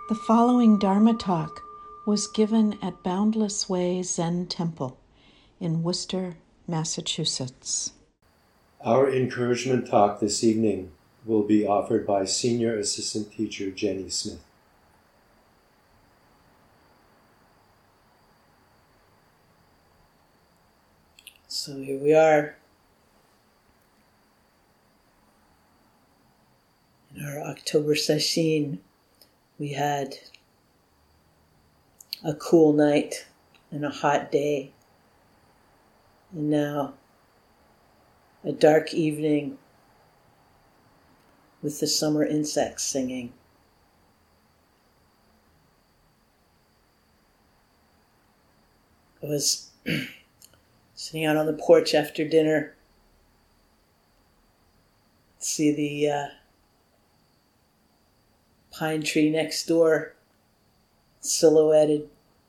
The following Dharma talk was given at Boundless Way Zen Temple in Worcester, Massachusetts. Our encouragement talk this evening will be offered by Senior Assistant Teacher Jenny Smith. So here we are in our October session. We had a cool night and a hot day, and now a dark evening with the summer insects singing. I was sitting out on the porch after dinner, see the pine tree next door silhouetted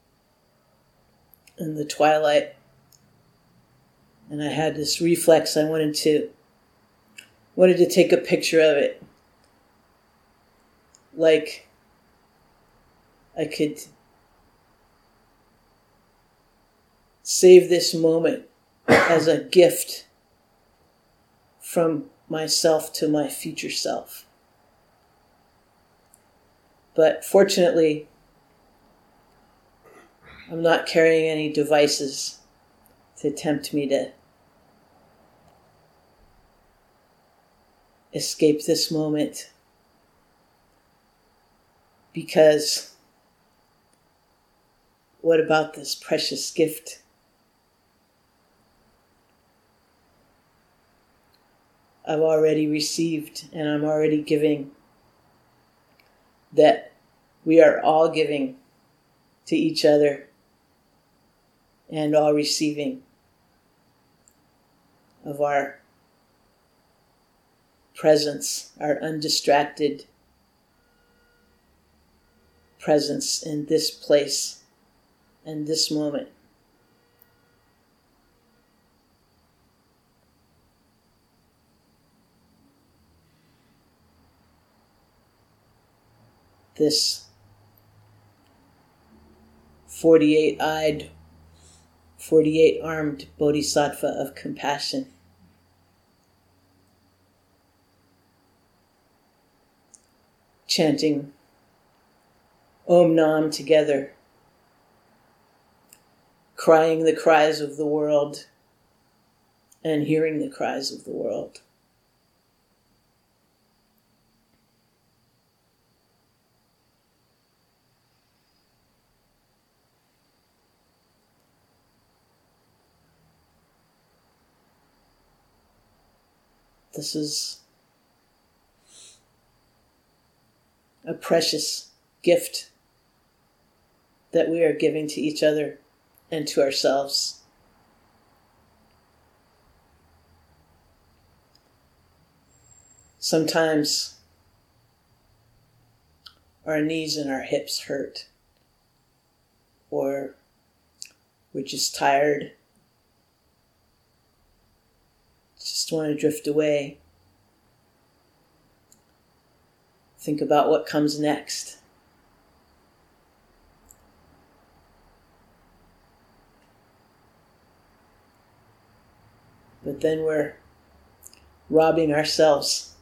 in the twilight, and I had this reflex. I wanted to take a picture of it, like I could save this moment as a gift from myself to my future self. But fortunately, I'm not carrying any devices to tempt me to escape this moment, because what about this precious gift? I've already received, and I'm already giving, that we are all giving to each other and all receiving of our presence, our undistracted presence in this place and this moment. This 48-eyed, 48-armed bodhisattva of compassion. Chanting Om Nam together, crying the cries of the world and hearing the cries of the world. This is a precious gift that we are giving to each other and to ourselves. Sometimes our knees and our hips hurt, or we're just tired, just want to drift away. Think about what comes next. But then we're robbing ourselves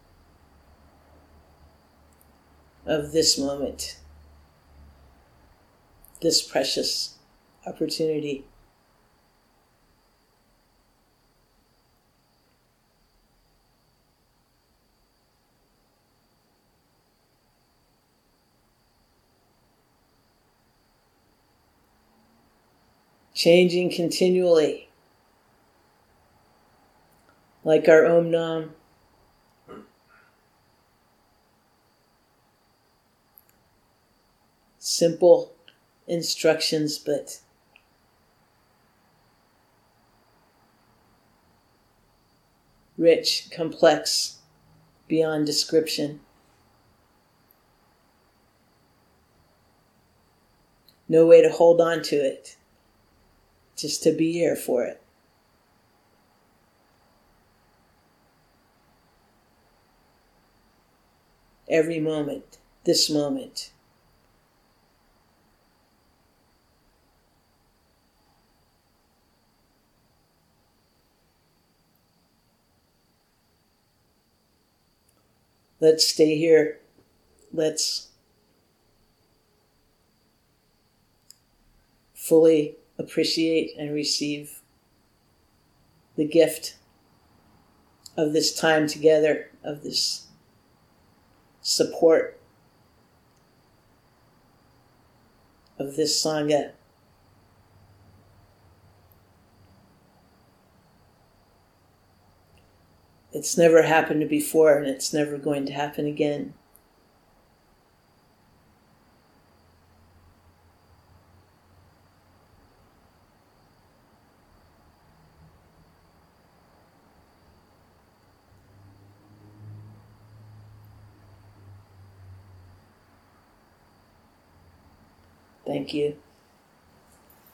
of this moment, this precious opportunity. Changing continually, like our Om Nam. Simple instructions, but rich, complex, beyond description. No way to hold on to it, just to be here for it. Every moment, this moment, Let's stay here. Let's fully appreciate and receive the gift of this time together, of this support, of this Sangha. It's never happened before, and it's never going to happen again. Thank you.